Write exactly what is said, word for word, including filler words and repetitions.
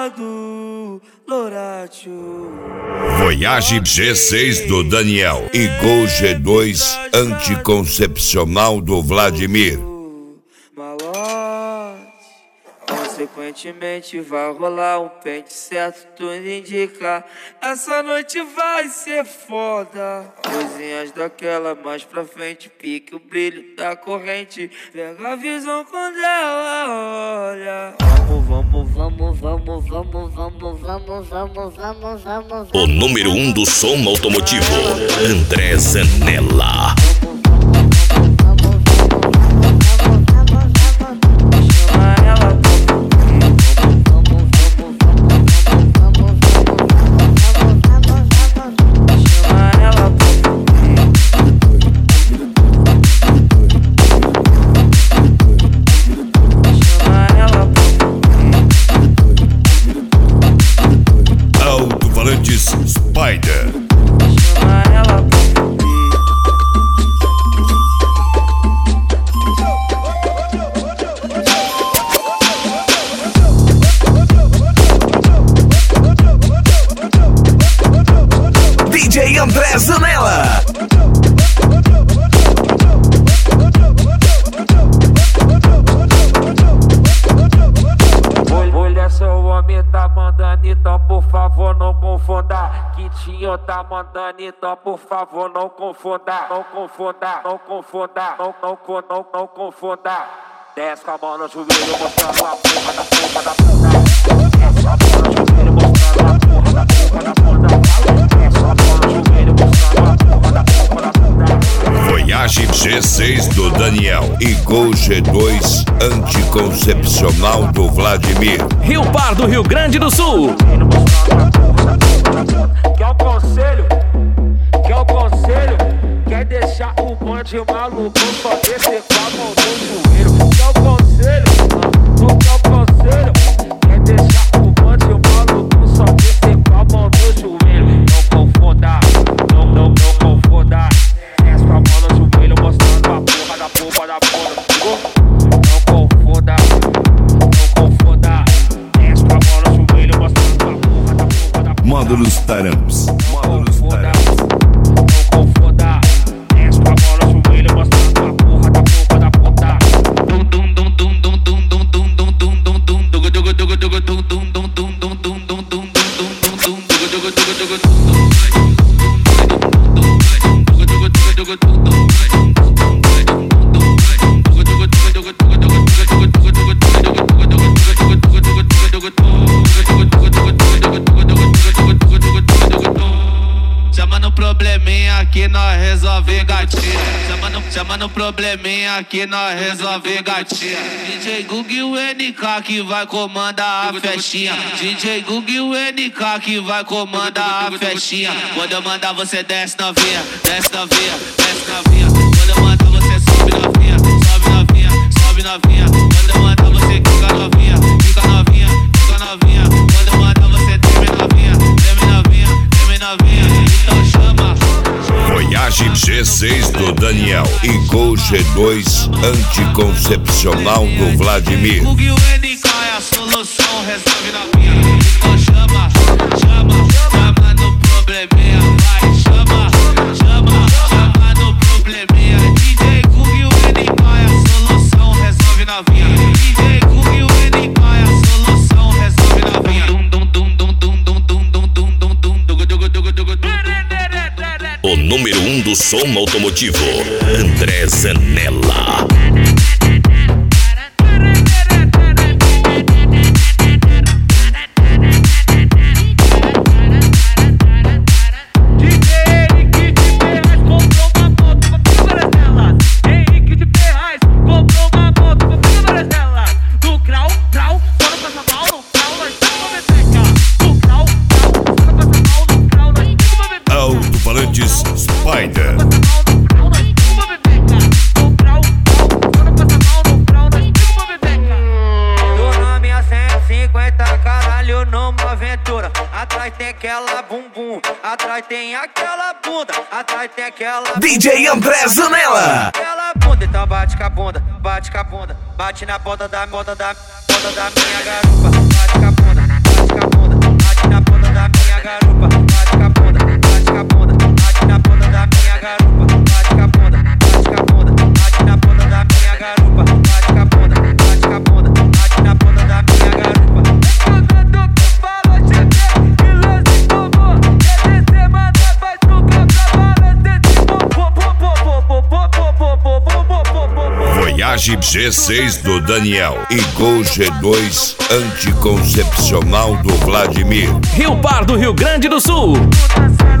amado Loratio. Voyage G seis do Daniel e Gol G dois anticoncepcional do Vladimir. Malote, consequentemente vai rolar um pente certo, tudo indica. Essa noite vai ser foda. Coisinhas daquela mais pra frente, pique o brilho da corrente. Pega a visão quando ela olha. Vamos, vamos, vamos, vamos, vamos, vamos, vamos, vamos, vamos, vamos. O número um do som automotivo, André Zanella. Spider. D J André Zanella. Olha, seu homem tá mandando, então por favor não confunda. Kitinho tá mandando, então por favor não confunda. Não confunda, não confunda, não, não, não, não, não confunda. Desce com a mão no joelho mostrando a porra da porra da bunda. Desce com a mão no joelho mostrando a porra da porra da bunda. Desce com a mão no joelho mostrando a porra da porra da bunda. Voyage G seis do Daniel e Gol G dois anticoncepcional do Vladimir. Rio Pardo, Rio Grande do Sul. Quer o conselho? Quer o conselho? Quer deixar o bonde maluco só descer com a mão no joelho? Quer o conselho? Não quer o conselho? Quer deixar o bonde maluco só descer com a mão no joelho? Não confunda, não, não, não confunda. Desce com a mão no joelho mostrando a porra da porra da porra. Não confunda, não confunda. Desce com a mão no joelho mostrando a porra da porra da porra. Módulos Taramps. Módulos Taramps. Não confunda. Desce com a mão no joelho mostrando a porra da porra da puta. Dum dum dum dum dum dum dum dum dum dum dum dum dugu dugu dugu dugu dum dum dum dum dum dum dum dum dum dum dum dugu dugu dugu dugu dum Chama no probleminha que nós resolve gatinha. Chama no, chama no probleminha que nós resolve gatinha. D J Gug e o N K que vai comandar a festinha. D J Gug e o N K que vai comandar a festinha. Quando eu mandar você desce novinha, desce novinha, desce novinha. Quando eu mandar você sobe novinha, sobe novinha, sobe novinha. Quando eu mandar você fica novinha, fica novinha, fica novinha. Quando eu mandar você treme novinha, treme novinha, treme novinha. Então chama. Voyage G seis do Daniel e Gol G dois anticoncepcional do Vladimir. Gug e o N K é a solução, resolve novinha. Então chama, chama, chama no probleminha. Vai, chama, chama, chama no probleminha. D J Gug e o N K é a solução, resolve novinha. D J Gug e o N K é a solução, resolve novinha. Dum dum dum dum dum dum dum dum dum dum dum dugu dugu dugu dugu dum. O número um do som automotivo, André Zanella. Alto-falantes Spider. Tô na minha cento e cinquenta, caralho, numa aventura. Atrás tem aquela bumbum, atrás tem aquela bunda, atrás tem aquela D J André Zanella. aquela bunda, então bate com a bunda, bate com a bunda, bate na ponta da ponta da ponta da minha garupa, bate com a bunda, bate com a garupa, bate com a bunda, bate com a bunda, bate na ponta da minha garupa, bate com a bunda, bate com a bunda, bate na ponta da minha garupa, bate com a bunda, bate com a bunda, bate na ponta da minha garupa. Escutando que fala, cheguei, que lance tomou, quer descer, manda, faz tudo pra balança esse popô, popô, popô, popô, popô, popô, popô. Voyage G seis do Daniel e Gol G dois anticoncepcional do Vladimir. Rio Pardo, Rio Grande do Sul. Dançando